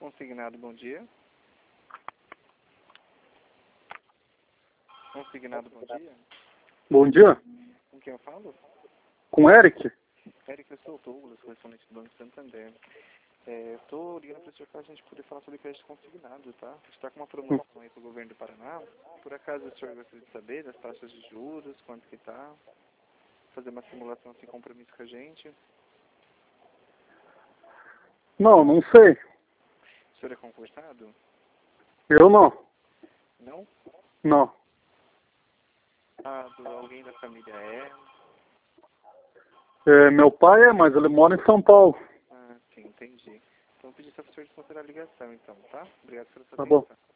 Consignado, bom dia. Consignado, bom dia. Bom dia. Com quem eu falo? Com o Eric? Eric, eu sou o Douglas, correspondente do Banco Santander. Estou ligando para o senhor para a gente poder falar sobre crédito consignado, tá? A gente está com uma promoção aí para o governo do Paraná. Por acaso o senhor gostaria de saber das taxas de juros, quanto que tá? Fazer uma simulação sem compromisso com a gente. Não, não sei. O senhor é concursado? Eu não. Não? Não. Alguém da família é? Meu pai mas ele mora em São Paulo. Ah, sim, entendi. Então eu pedi para o senhor desconsiderar a ligação, então, tá? Obrigado pela sua Tá bom. atenção.